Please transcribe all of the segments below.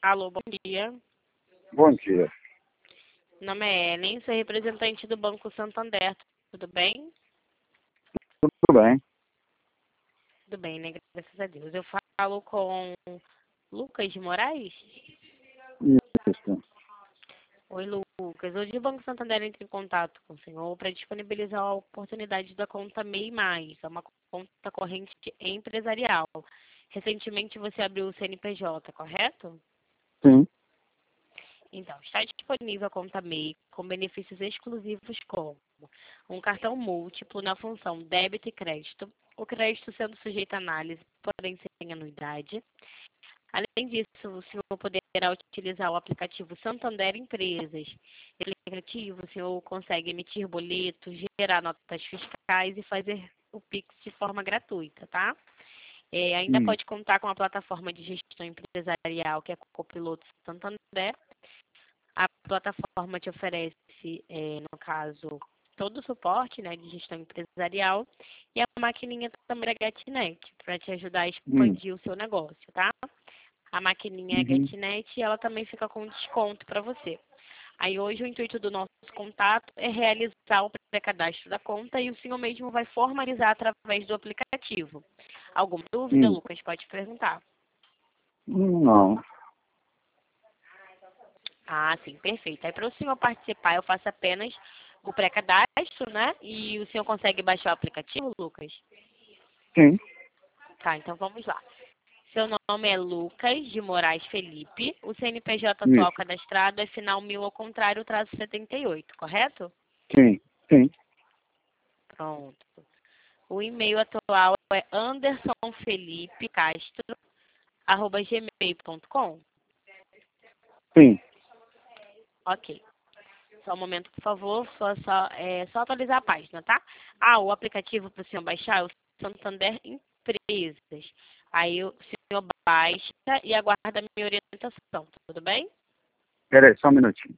Alô, bom dia. Bom dia. Meu nome é Ellen, sou representante do Banco Santander. Tudo bem? Tudo bem? Tudo bem, né? Graças a Deus. Eu falo com Lucas de Moraes. Isso. Oi, Lucas. Hoje o Banco Santander entra em contato com o senhor para disponibilizar a oportunidade da conta MEI+. É uma conta corrente empresarial. Recentemente você abriu o CNPJ, correto? Sim. Então, está disponível a conta MEI com benefícios exclusivos como um cartão múltiplo na função débito e crédito, o crédito sendo sujeito a análise, porém sem anuidade. Além disso, o senhor poderá utilizar o aplicativo Santander Empresas. Ele é aplicativo, o senhor consegue emitir boletos, gerar notas fiscais e fazer o Pix de forma gratuita, tá? Ainda pode contar com a plataforma de gestão empresarial, que é o Copiloto Santander. A plataforma te oferece, no caso, todo o suporte, né, de gestão empresarial e a maquininha também da GetNet, para te ajudar a expandir o seu negócio, tá? A maquininha é GetNet e ela também fica com desconto para você. Aí hoje o intuito do nosso contato é realizar o pré-cadastro da conta e o senhor mesmo vai formalizar através do aplicativo. Alguma dúvida, Lucas? Pode perguntar. Não. Ah, sim, perfeito. Aí para o senhor participar, eu faço apenas o pré-cadastro, né? E o senhor consegue baixar o aplicativo, Lucas? Sim. Tá, então vamos lá. Seu nome é Lucas de Moraes Felipe. O CNPJ atual Isso. cadastrado é final 1000 ao contrário, traço 78, correto? Sim. Sim. Pronto. O e-mail atual é andersonfelipecastro@gmail.com. Sim. Ok. Só um momento, por favor. Só atualizar a página, tá? O aplicativo para o senhor baixar é o Santander Empresas. Aí o senhor baixa e aguarda a minha orientação, tudo bem? Peraí, só um minutinho.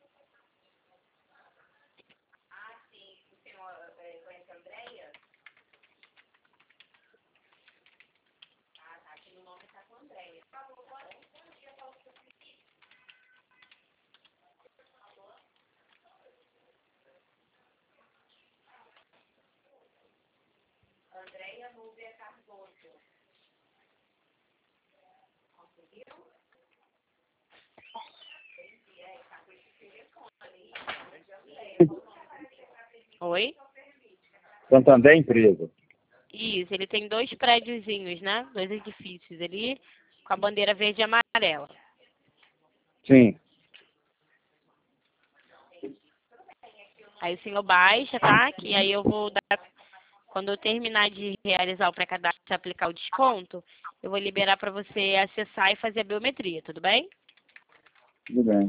Oi? Santander Empresa. Isso, ele tem 2 prédiozinhos, né? 2 edifícios ali, com a bandeira verde e amarela. Sim. Aí o senhor baixa, tá? Que aí eu vou dar. Quando eu terminar de realizar o pré-cadastro e aplicar o desconto, eu vou liberar para você acessar e fazer a biometria, tudo bem? Tudo bem.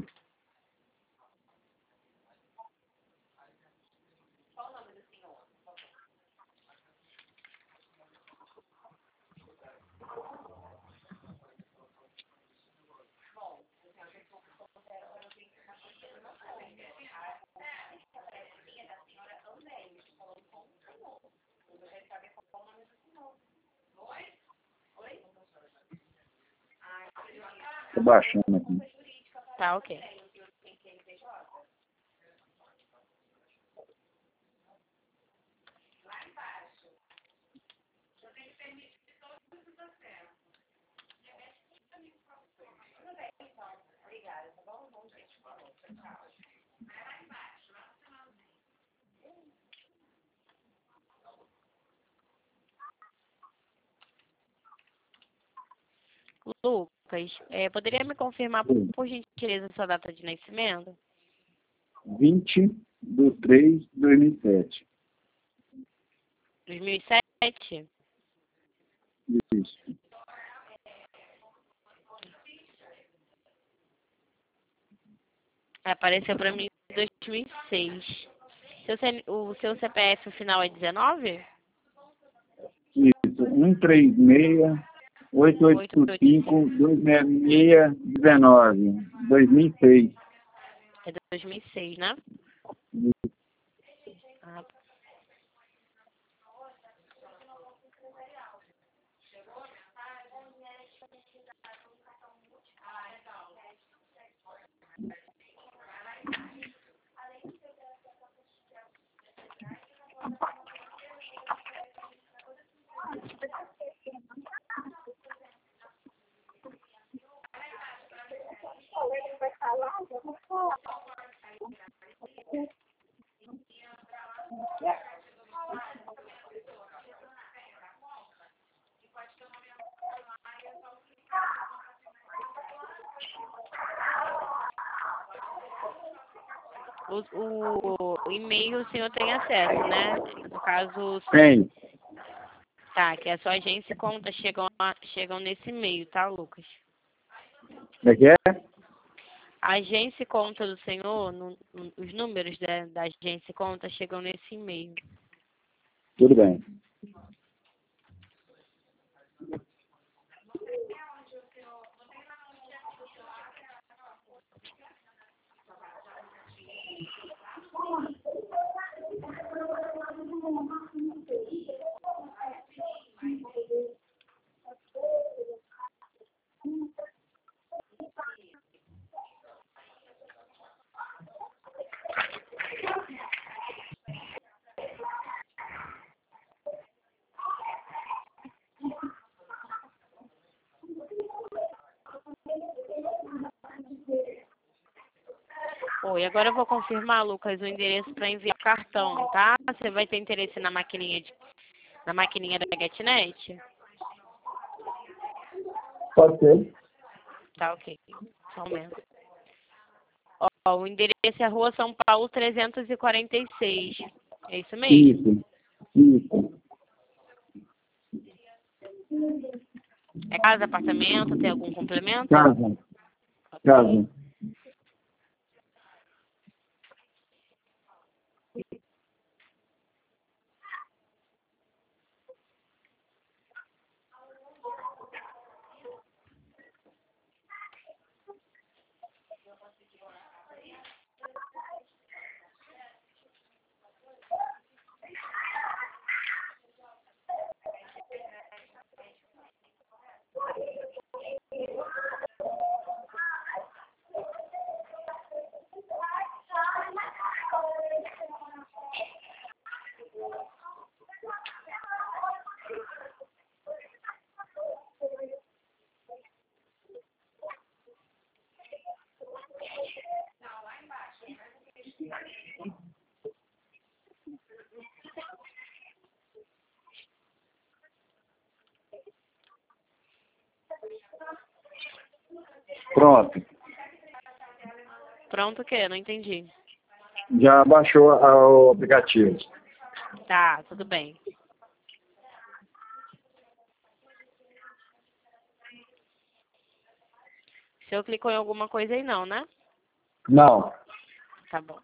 Estou baixando aqui. Tá, ok. Lucas, poderia me confirmar, Sim. por gentileza, sua data de nascimento? 20/3/2007. 2007? Isso. Apareceu para mim em 2006. O seu CPF final é 19? Isso. 136-885-266-19. 2006. É 2006, né? Ah, O e-mail o senhor tem acesso, né? No caso, Tem. tá, que a sua agência e conta chegam nesse e-mail, tá, Lucas? Como é que é? A agência e conta do senhor, os números da agência e conta chegam nesse e-mail. Tudo bem. Oi, agora eu vou confirmar, Lucas, o endereço para enviar o cartão, tá? Você vai ter interesse na maquininha da GetNet? Pode ser. Tá, ok. Só um momento. Ó, o endereço é Rua São Paulo 346. É isso mesmo? Isso. É casa, apartamento, tem algum complemento? Casa. Ok. Casa. Pronto. Pronto o quê? Não entendi. Já baixou o aplicativo. Tá, tudo bem. O senhor clicou em alguma coisa aí não, né? Não. Tá bom.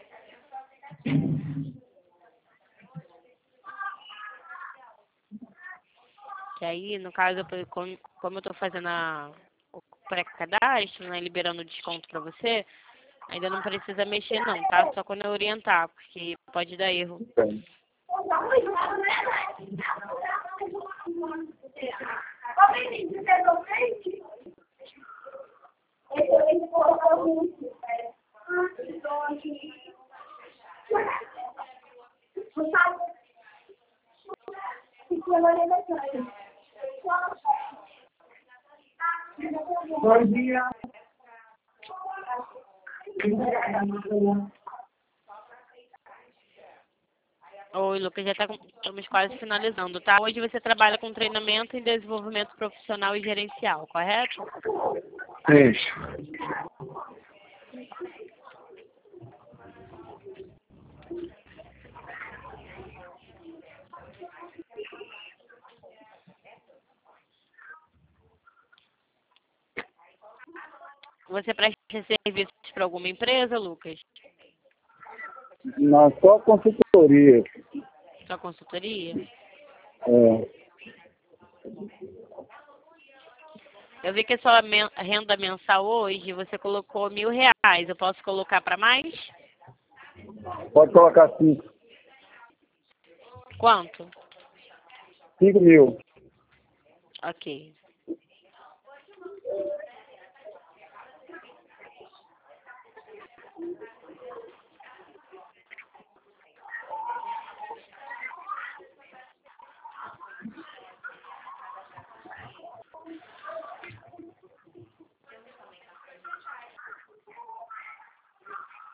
Que aí, no caso, como eu tô fazendo o pré-cadastro, né, liberando o desconto pra você, ainda não precisa mexer não, tá? Só quando eu orientar, porque pode dar erro. Bem. Bom dia. Oi, Lucas, já estamos quase finalizando, tá? Hoje você trabalha com treinamento em desenvolvimento profissional e gerencial, correto? Isso. Você presta serviços para alguma empresa, Lucas? Na só consultoria. Sua consultoria? É. Eu vi que a sua renda mensal hoje, você colocou R$ 1.000. Eu posso colocar para mais? Pode colocar 5. Quanto? 5.000. Ok.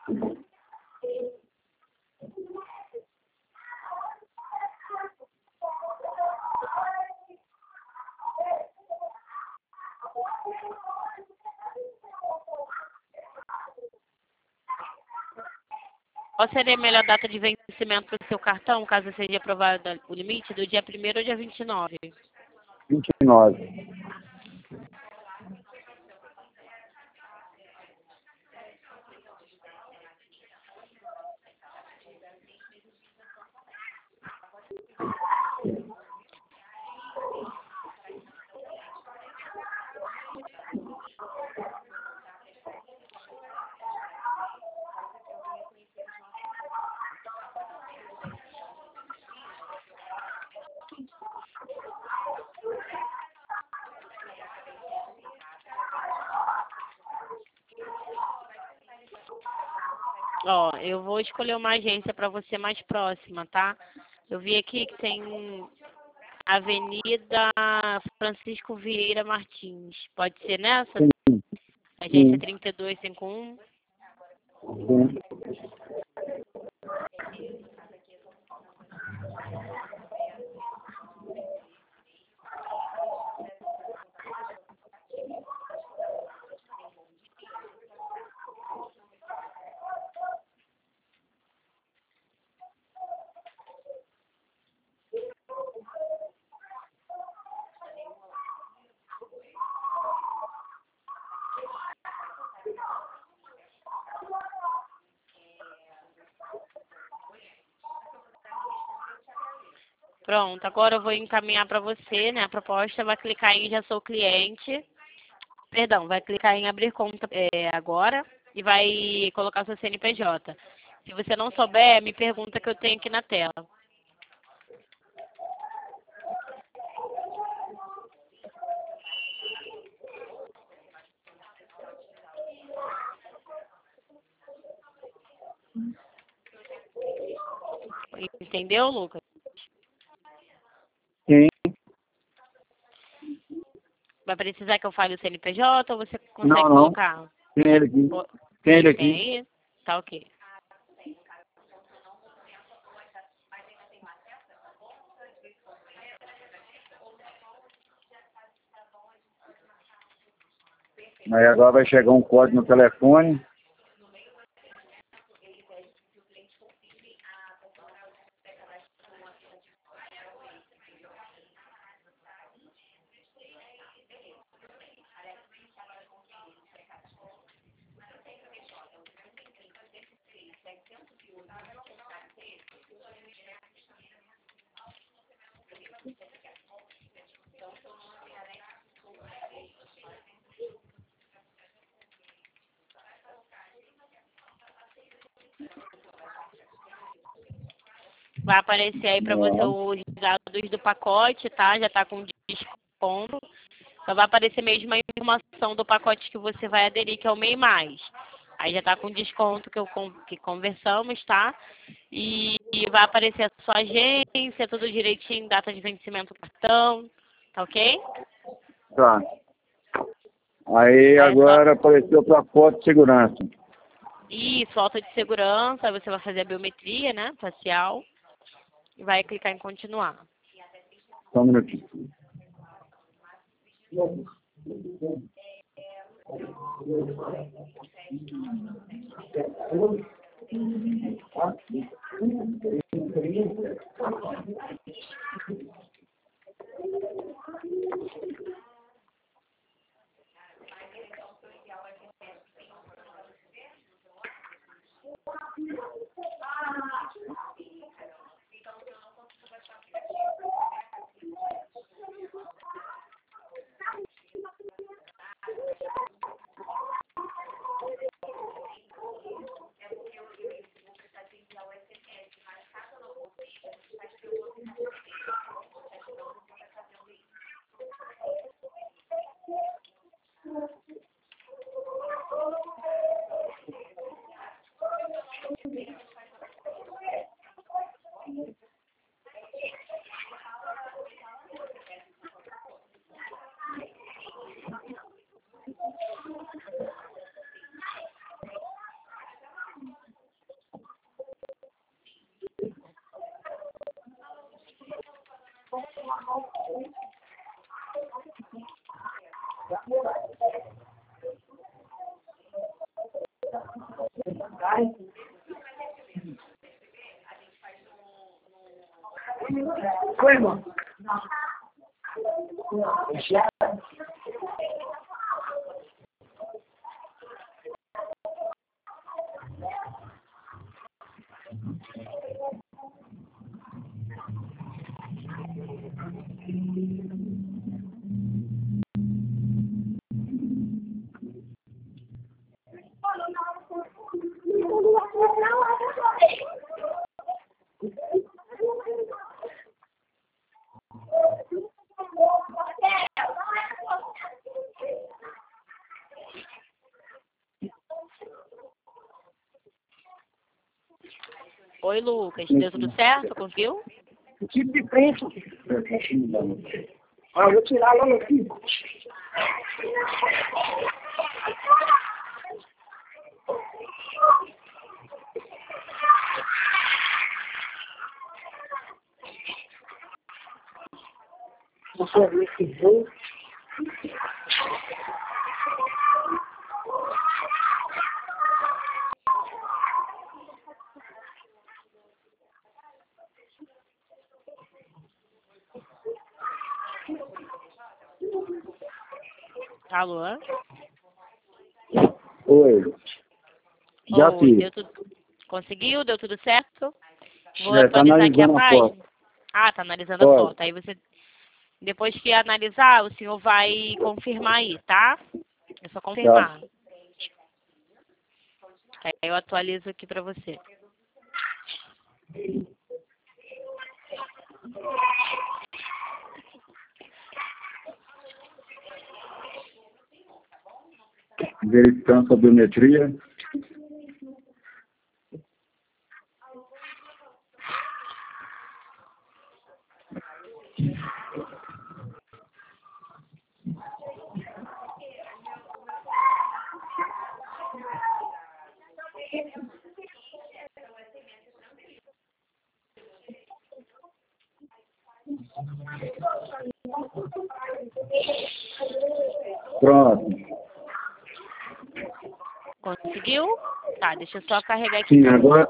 Qual seria a melhor data de vencimento para o seu cartão, caso seja aprovado o limite, do dia 1º ao dia 29? 29. Ó, eu vou escolher uma agência para você mais próxima, tá? Eu vi aqui que tem Avenida Francisco Vieira Martins. Pode ser nessa? Sim, Agência sim, 3251. sim. Pronto, agora eu vou encaminhar para você, né, a proposta. Vai clicar em Já Sou Cliente. Perdão, vai clicar em Abrir Conta agora e vai colocar o seu CNPJ. Se você não souber, me pergunta que eu tenho aqui na tela. Entendeu, Lucas? Sim. Vai precisar que eu fale o CNPJ ou você consegue Não, não. colocar? Tem ele aqui. Pô, Tem ele tem aqui. aí? Tá ok. Aí agora vai chegar um código no telefone. Vai aparecer aí para você Ó, os dados do pacote, tá? Já tá com desconto. Só vai aparecer mesmo a informação do pacote que você vai aderir, que é o MEI Mais. Aí já tá com desconto que conversamos, tá? E vai aparecer a sua agência, tudo direitinho, data de vencimento do cartão, tá ok? tá. Aí Aí é só agora apareceu para foto de segurança. isso, falta de segurança, aí você vai fazer a biometria, né, facial, e vai clicar em continuar. Só um minutinho. Oi, irmão. Oi, Lucas. Deu tudo certo? Conseguiu? O tipo de preço. Ó, eu vou tirar lá no fim. Deixa eu ver se vem. Alô? Oi. Já Oi, fiz. deu tudo... Conseguiu? Deu tudo certo? Vou Tá atualizar aqui a analisando a página. foto. Ah, tá analisando a Pode. foto. Aí você, depois que analisar, o senhor vai confirmar aí, tá? É só confirmar. Aí eu atualizo aqui pra você. Verificando a biometria. Pronto. Conseguiu? Tá, deixa eu só carregar aqui. Sim, agora.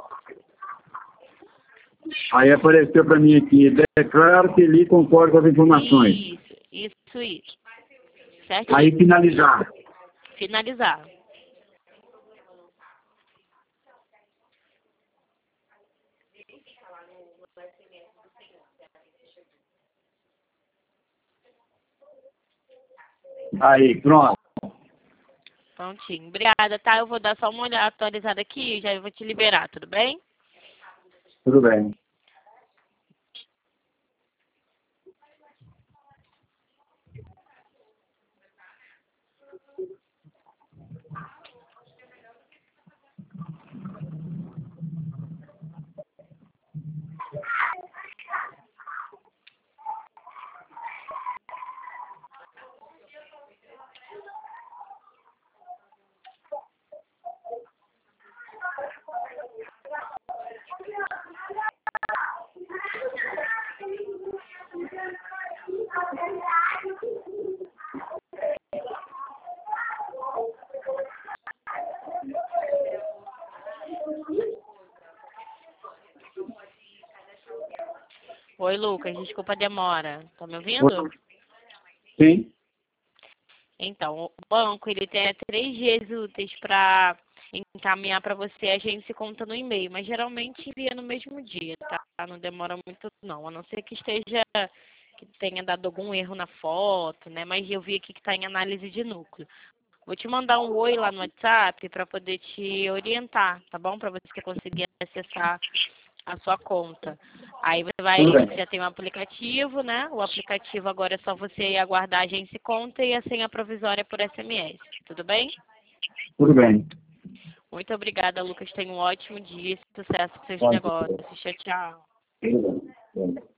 Aí apareceu para mim aqui, declaro que li concordo com as informações. Isso. Certinho. Aí finalizar. Finalizar. Aí, pronto. Prontinho. Obrigada, tá? Eu vou dar só uma olhada atualizada aqui e já vou te liberar, tudo bem? Tudo bem. Oi, Lucas, desculpa a demora. Tá me ouvindo? Sim. Então, o banco ele tem 3 dias úteis para encaminhar para você, a gente conta no e-mail, mas geralmente envia no mesmo dia, tá? Não demora muito não, a não ser que que tenha dado algum erro na foto, né? Mas eu vi aqui que está em análise de núcleo. Vou te mandar um oi lá no WhatsApp para poder te orientar, tá bom? Para você conseguir acessar a sua conta. Aí você já tem um aplicativo, né? O aplicativo agora é só você aguardar a agência e conta e a senha provisória por SMS. Tudo bem? Tudo bem. Muito obrigada, Lucas. Tenha um ótimo dia e sucesso com seus Pode. negócios. Tchau, tchau. Tudo bem.